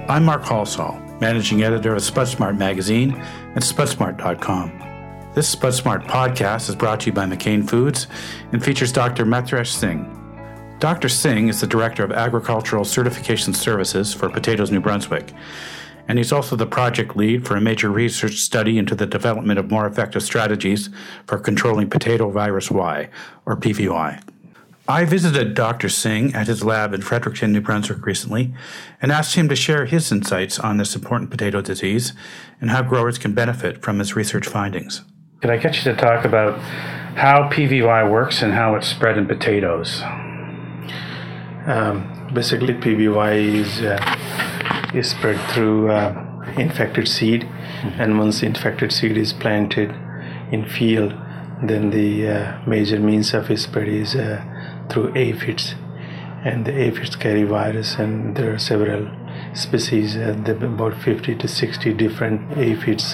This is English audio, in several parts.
I'm Mark Halsall, Managing Editor of SpudSmart Magazine and SpudSmart.com. This SpudSmart podcast is brought to you by McCain Foods and features Dr. Mathresh Singh. Dr. Singh is the Director of Agricultural Certification Services for Potatoes New Brunswick, and he's also the project lead for a major research study into the development of more effective strategies for controlling potato virus Y, or PVY. I visited Dr. Singh at his lab in Fredericton, New Brunswick recently and asked him to share his insights on this important potato disease and how growers can benefit from his research findings. Could I get you to talk about how PVY works and how it's spread in potatoes? Basically, PVY is spread through infected seed, and once infected seed is planted in field, then the major means of spread is through aphids, and the aphids carry virus, and there are several species, about 50 to 60 different aphids.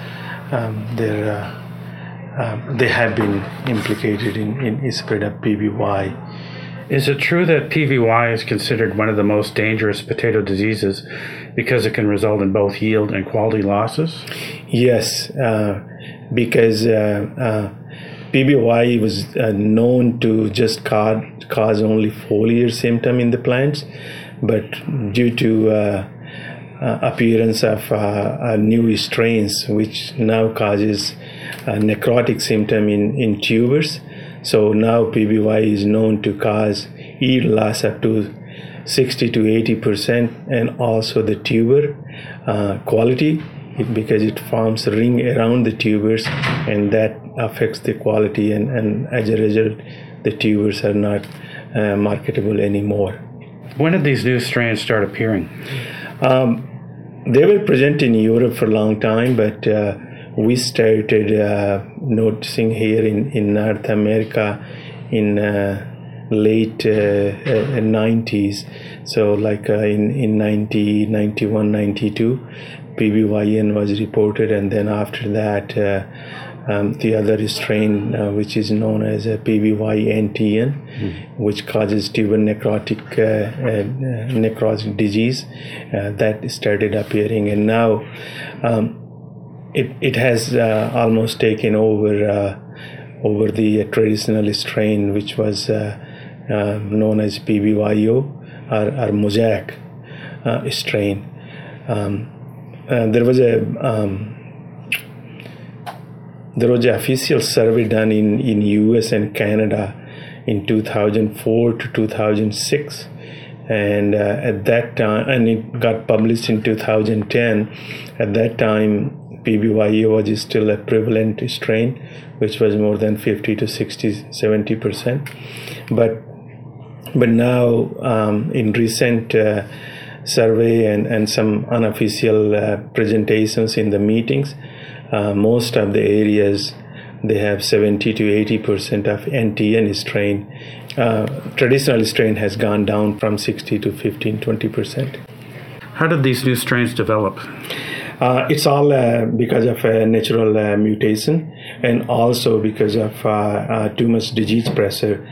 They have been implicated in spread of PVY. Is it true that PVY is considered one of the most dangerous potato diseases because it can result in both yield and quality losses? Yes, because PVY was known to just cause only foliar symptom in the plants, but due to appearance of new strains, which now causes necrotic symptom in tubers. So now PVY is known to cause yield loss up to 60 to 80%, and also the tuber quality, because it forms a ring around the tubers, and that affects the quality, and as a result, the tubers are not marketable anymore. When did these new strains start appearing? They were present in Europe for a long time, but we started noticing here in North America in late 90s. So like in 90, 91, 92, PVYN was reported, and then after that the other strain which is known as PVY-NTN, which causes tuber necrotic disease, that started appearing, and now it has almost taken over the traditional strain, which was known as PVYO or mosaic strain. There was an official survey done in US and Canada in 2004 to 2006, and at that time, and it got published in 2010. At that time, PVYO was still a prevalent strain, which was more than 50 to 60, 70%. But now, in recent survey and some unofficial presentations in the meetings, most of the areas, they have 70 to 80% of NTN strain. Traditional strain has gone down from 60 to 15-20%. How did these new strains develop? It's all because of a natural mutation, and also because of too much disease pressure.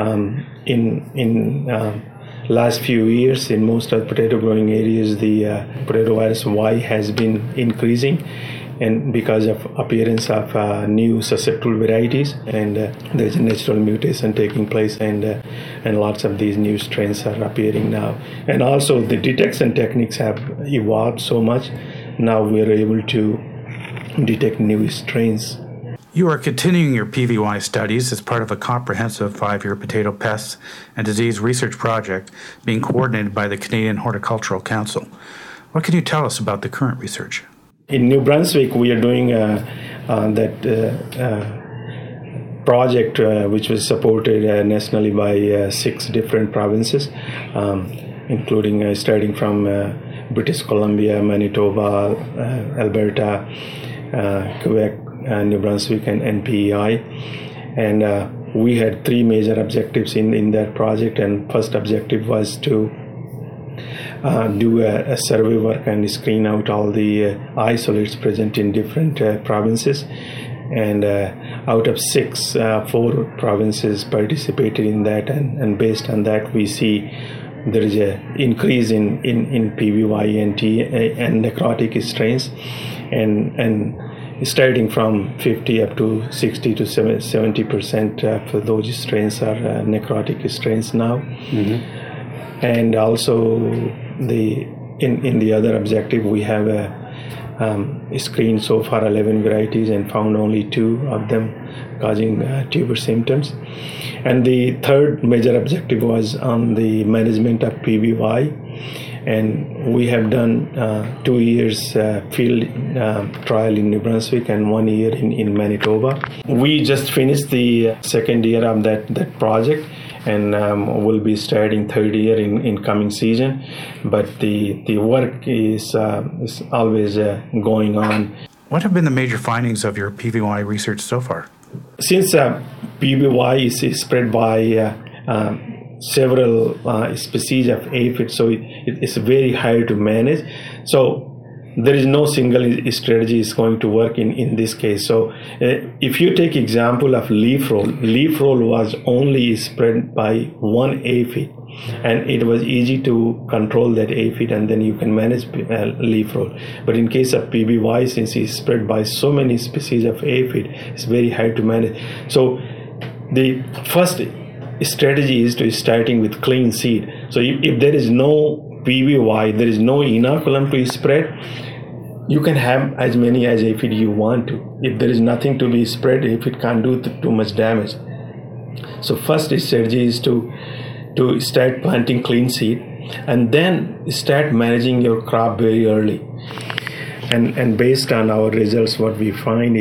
In last few years, in most of the potato growing areas, the potato virus Y has been increasing, and because of appearance of new susceptible varieties, and there's a natural mutation taking place, and lots of these new strains are appearing now. And also the detection techniques have evolved so much. Now we are able to detect new strains. You are continuing your PVY studies as part of a comprehensive 5-year potato pests and disease research project being coordinated by the Canadian Horticultural Council. What can you tell us about the current research? In New Brunswick, we are doing that project which was supported nationally by 6 different provinces, including starting from British Columbia, Manitoba, Alberta, Quebec, New Brunswick, and NPEI. And we had 3 major objectives in that project. And first objective was to do a survey work and screen out all the isolates present in different provinces. And out of 6, 4 provinces participated in that. And based on that, we see there is a increase in PBY and necrotic strains, and starting from 50 up to 60 to 70% for those strains are necrotic strains now. Mm-hmm. And also in the other objective, we have screened so far 11 varieties and found only 2 of them causing tuber symptoms. And the third major objective was on the management of PBY, and we have done 2 years field trial in New Brunswick and 1 year in Manitoba. We just finished the second year of that project, and we'll be starting third year in coming season. But the work is always going on. What have been the major findings of your PBY research so far? Since PBY is spread by several species of aphids, so it's very hard to manage. So there is no single strategy is going to work in this case. So if you take example of leaf roll was only spread by one aphid, and it was easy to control that aphid, and then you can manage leaf roll. But in case of PBY, since it's spread by so many species of aphid, it's very hard to manage. So the first strategy is to starting with clean seed. So if there is no PBY, there is no inoculum to spread, you can have as many as aphid you want to. If there is nothing to be spread, aphid can't do too much damage. So first strategy is to start planting clean seed, and then start managing your crop very early. And based on our results, what we find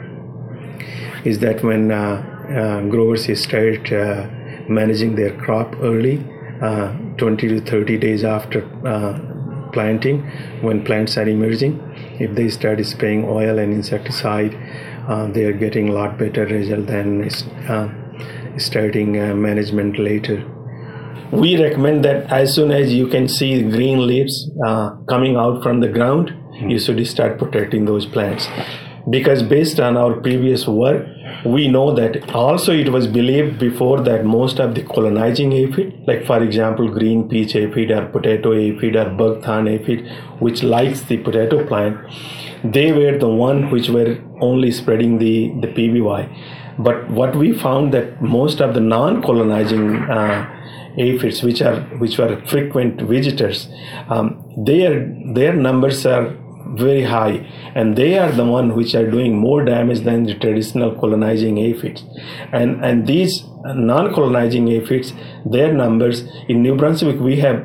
is that when growers start managing their crop early, 20 to 30 days after planting, when plants are emerging, if they start spraying oil and insecticide, they are getting a lot better result than starting management later. We recommend that as soon as you can see green leaves coming out from the ground, you should start protecting those plants. Because based on our previous work, we know that also it was believed before that most of the colonizing aphid, like for example green peach aphid or potato aphid or buckthorn aphid, which likes the potato plant, they were the one which were only spreading the PBY. But what we found that most of the non-colonizing aphids, which were frequent visitors, their numbers are very high, and they are the one which are doing more damage than the traditional colonizing aphids. And these non-colonizing aphids, their numbers in New Brunswick, we have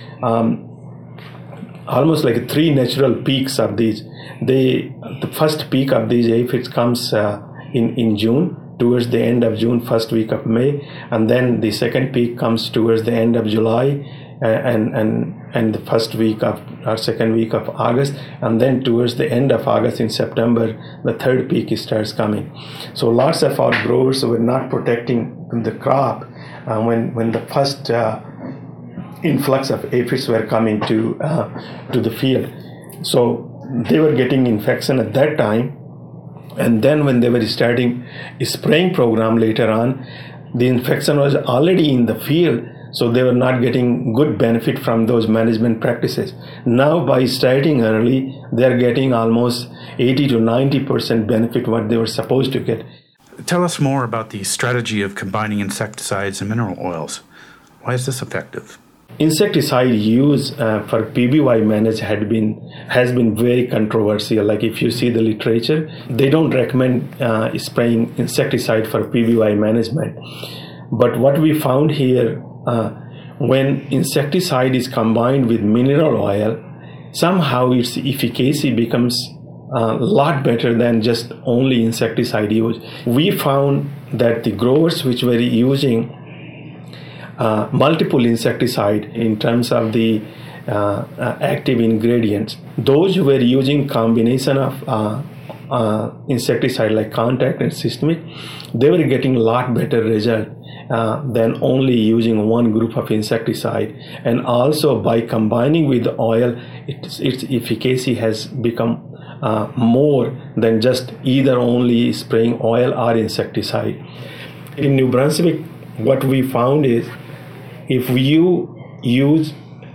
almost like 3 natural peaks of these. The first peak of these aphids comes in June, towards the end of June, first week of May, and then the second peak comes towards the end of July and the first week of or second week of August, and then towards the end of August in September, the third peak starts coming. So lots of our growers were not protecting the crop when the first influx of aphids were coming to the field. So they were getting infection at that time. And then when they were starting a spraying program later on, the infection was already in the field, so they were not getting good benefit from those management practices. Now by starting early, they are getting almost 80 to 90% benefit what they were supposed to get. Tell us more about the strategy of combining insecticides and mineral oils. Why is this effective? Insecticide use for PBY management has been very controversial. Like if you see the literature, they don't recommend spraying insecticide for PBY management. But what we found here, when insecticide is combined with mineral oil, somehow its efficacy becomes a lot better than just only insecticide use. We found that the growers which were using multiple insecticide in terms of the active ingredients, those who were using combination of insecticide like contact and systemic, they were getting a lot better result than only using one group of insecticide. And also by combining with oil, its efficacy has become more than just either only spraying oil or insecticide. In New Brunswick, what we found is if you use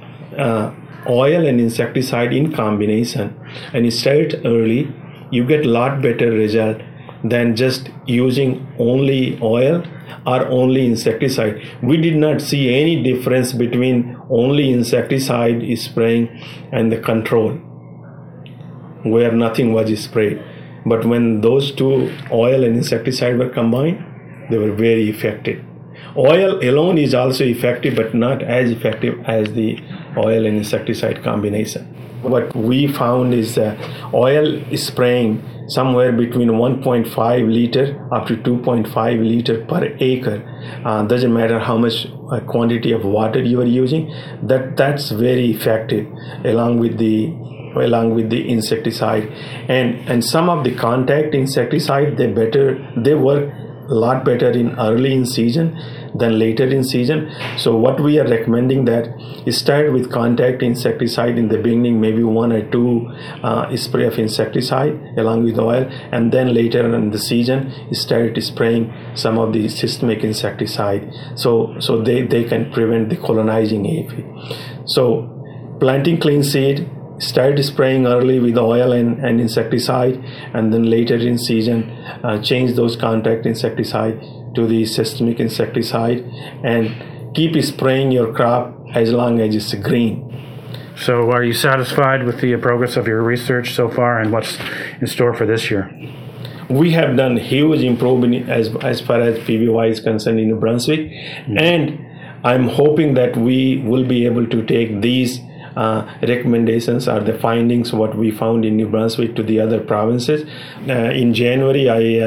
oil and insecticide in combination and you start early, you get a lot better result than just using only oil or only insecticide. We did not see any difference between only insecticide spraying and the control, where nothing was sprayed. But when those two, oil and insecticide, were combined, they were very effective. Oil alone is also effective, but not as effective as the oil and insecticide combination. What we found is oil spraying somewhere between 1.5 liter up to 2.5 liter per acre. Doesn't matter how much quantity of water you are using. That's very effective, along with the insecticide, and some of the contact insecticide they work a lot better in early in season than later in season. So what we are recommending that is start with contact insecticide in the beginning, maybe 1 or 2 spray of insecticide along with oil, and then later in the season start spraying some of the systemic insecticide so they can prevent the colonizing aphid. So planting clean seed, start spraying early with oil and insecticide, and then later in season change those contact insecticide to the systemic insecticide and keep spraying your crop as long as it's green. So are you satisfied with the progress of your research so far, and what's in store for this year? We have done huge improvement as far as PBY is concerned in New Brunswick, and I'm hoping that we will be able to take these recommendations or the findings what we found in New Brunswick to the other provinces. In January,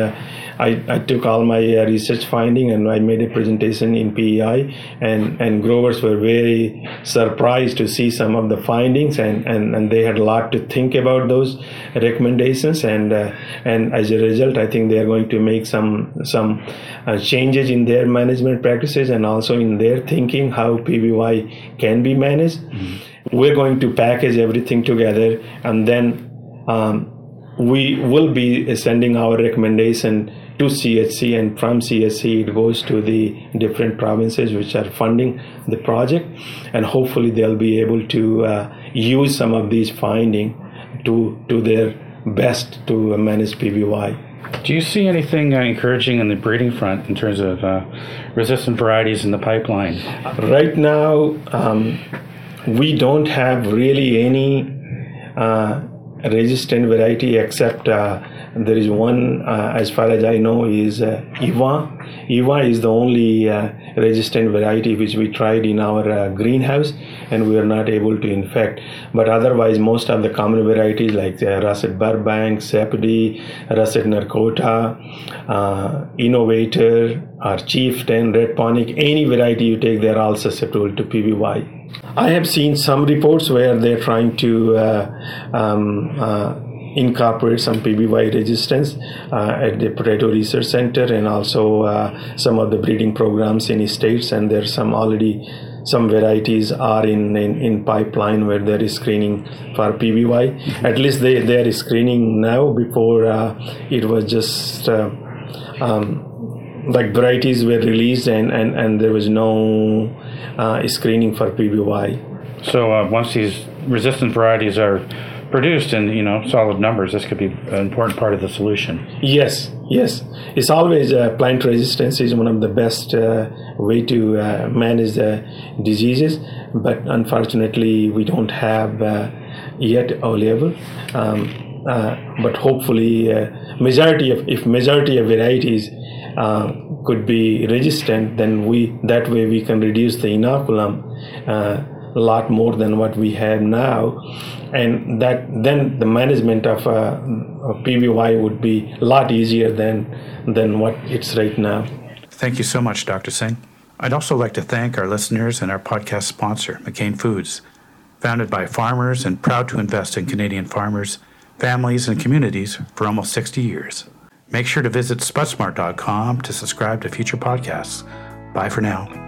I took all my research finding and I made a presentation in PEI, and growers were very surprised to see some of the findings, and they had a lot to think about those recommendations, and as a result, I think they are going to make some changes in their management practices and also in their thinking how PBY can be managed. We're going to package everything together, and then we will be sending our recommendation to CHC, and from CHC it goes to the different provinces which are funding the project, and hopefully they'll be able to use some of these findings to their best to manage PBY. Do you see anything encouraging in the breeding front in terms of resistant varieties in the pipeline? Right now, we don't have really any resistant variety, except there is one, as far as I know, is Eva. Eva is the only resistant variety which we tried in our greenhouse, and we are not able to infect. But otherwise, most of the common varieties like Russet Burbank, Sepidi, Russet Narcota, Innovator, or Chieftain, Red Ponic, any variety you take, they are all susceptible to PBY. I have seen some reports where they're trying to incorporate some PBY resistance at the Potato Research Center, and also some of the breeding programs in states, and there's some varieties are in pipeline where there is screening for PBY. At least they are screening now. Before it was just like varieties were released and there was no screening for PBY. So once these resistant varieties are produced in solid numbers, this could be an important part of the solution. Yes. It's always plant resistance is one of the best way to manage the diseases, but unfortunately we don't have yet available. But hopefully, majority of varieties could be resistant, then that way we can reduce the inoculum a lot more than what we have now, and then the management of PBY would be a lot easier than what it's right now. Thank you so much, Dr. Singh. I'd also like to thank our listeners and our podcast sponsor, McCain Foods, founded by farmers and proud to invest in Canadian farmers, families, and communities for almost 60 years. Make sure to visit SpudSmart.com to subscribe to future podcasts. Bye for now.